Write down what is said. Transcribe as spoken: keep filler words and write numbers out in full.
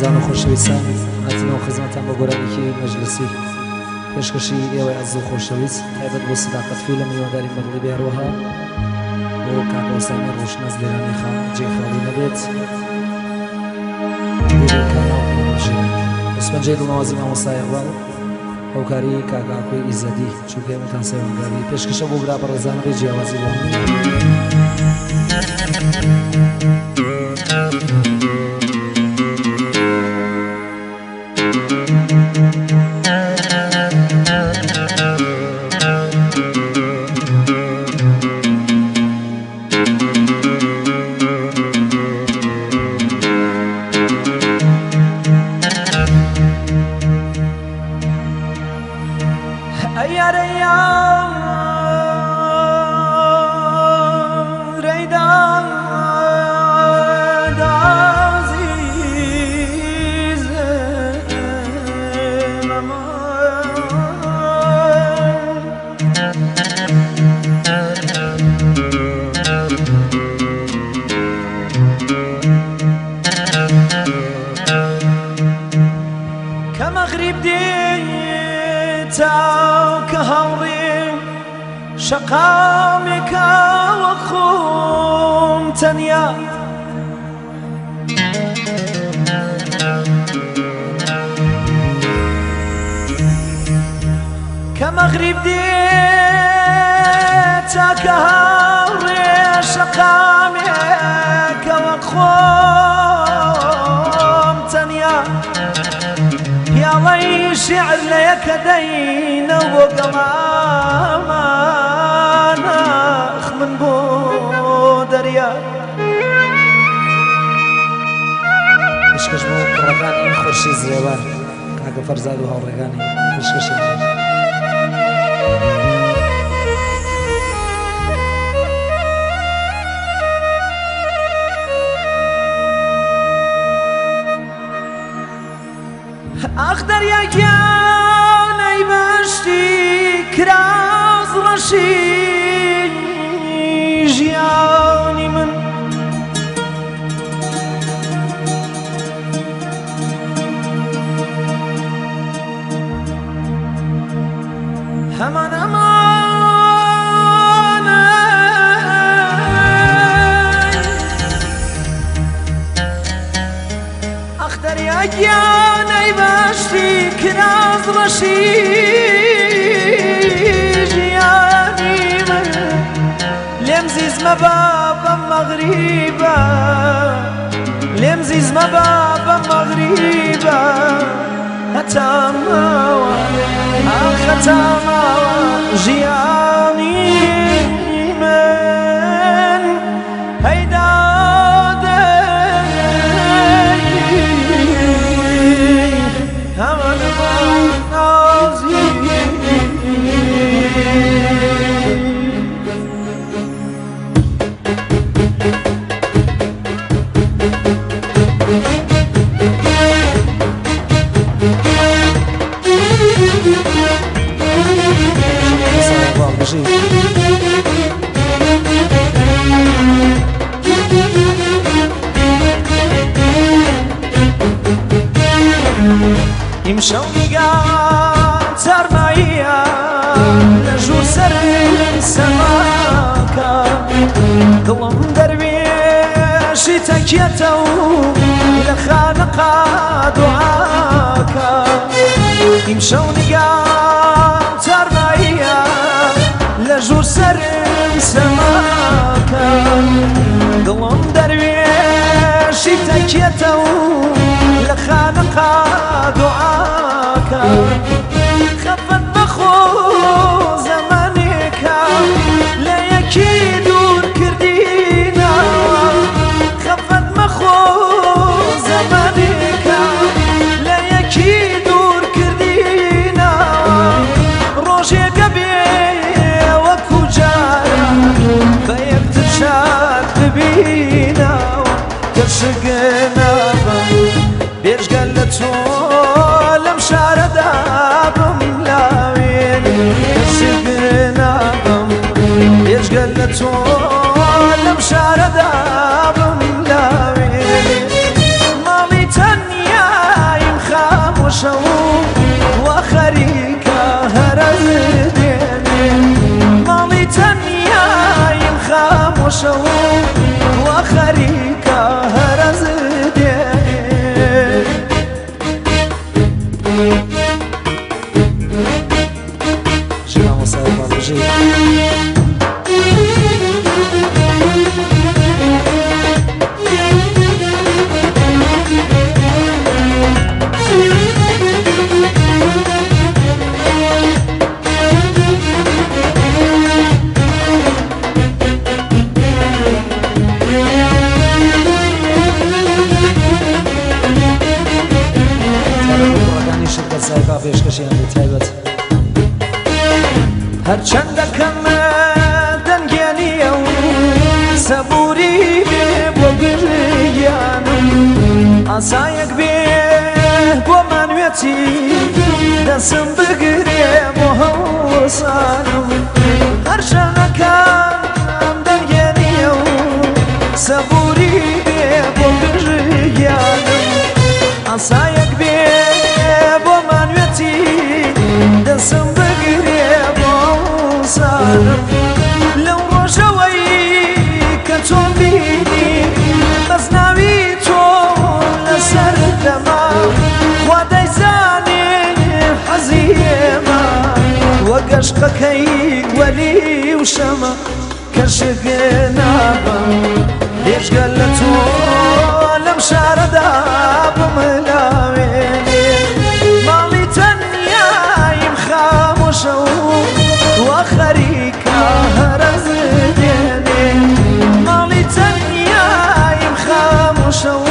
برزان و خۆشەویستان هاتینەوە خزمەتان بە گۆرانێکی مەجلسی پێشکەشی ئێوەی عەزیز و خۆشەویست تایبەت بۆ سەداقەت فیلم میوەنداری مەدڵی بێڕۆها بۆ کاکە ئۆسامی ڕۆشنەس لێرانی خان جێی خاڵی نەبێت ئوسمەنجەی دڵنەوازی مامۆستا ئیقباڵ هەوکاری کاکاکۆی ئیزەدی چووکێمەتان سەیوانگاری پێشکەشە بۆ برا بەڕێزان بێ جیاوازی بۆ شقامك وخوم تنيا كمغرب ديتك هوري شقامك وخوم تنيا يا الله شعر لك دين وقماما من بو دريا پێشکەش بۆ کوڕەکانی خۆشی زرێوان کاکە فەرزاد و هاوڕێکانی پێشکەشی ئاخ دەریاگیانەی بەشتی کراز ڕەشی ژیانی من هەمان ئەمانە ئەخ دەریاگیانەی بەشتی کراز ڕەشی ژیانی من لێم زیزمە بە بەم مەغریبە لێم زیزمە بە بەم مەغریبە هەتا ماوە ئاخ هەتا ماوە ژیانی من هەیدا هەمان نازی ئیمشەو نیگان سەرماییە لە ژوور سەرم سەماکە دڵم دەروێشی تەکیەتە و لە خانەقا دوعاکە ئیمشەو نیگان سەرماییە لە ژوور سەرم سەماکە دڵم دەروێشی تەکیەتە و لە خانەقا دوعاکە خەفەت بەخۆ زەمانێکە لە یەکی دوور کردینەوە خەفەت مەخۆ زەمانێکە لە یەکی دوور کردینەوە ڕۆژێکە بێ وەکو جارە بە یەکتر شاد ببینەوە گەشگە بێژگەل لە تۆ لەم شارەدا بم لاوێن شگرنابم بێژگەل لە تۆ لەم شارەدا بم لاوێن ماڵی تەنیا پێشکەشیان بێت تایبەت هەرچەندەکەم دەنگێنیە و سەبووری بێ بۆ گریانم ئاسایەک بێ بۆمان وێتی دەسم بگرێ بۆ هەوسانم هەرچەندەکەم دەنگێنیە و سەبووری بێ بۆ گریانم ئاسایەک بێ بۆمان وێتی دەسم بگرێ بۆ هەوسانم لەو ڕۆژەوەی کە تۆم بینی بەس ناوی تۆ لەسەر دەما وا دەیزانێ حەزی ئێمە وە گەشقەکەی وەلی و شەمە کە شگێ نابە هێشگە لە تۆ لەم شارەدا بملاوێنێ ماڵی تەنیایم خامۆشە و وا خەریکە هەرەز دێنێ ماڵی تەنیایم خامۆشە و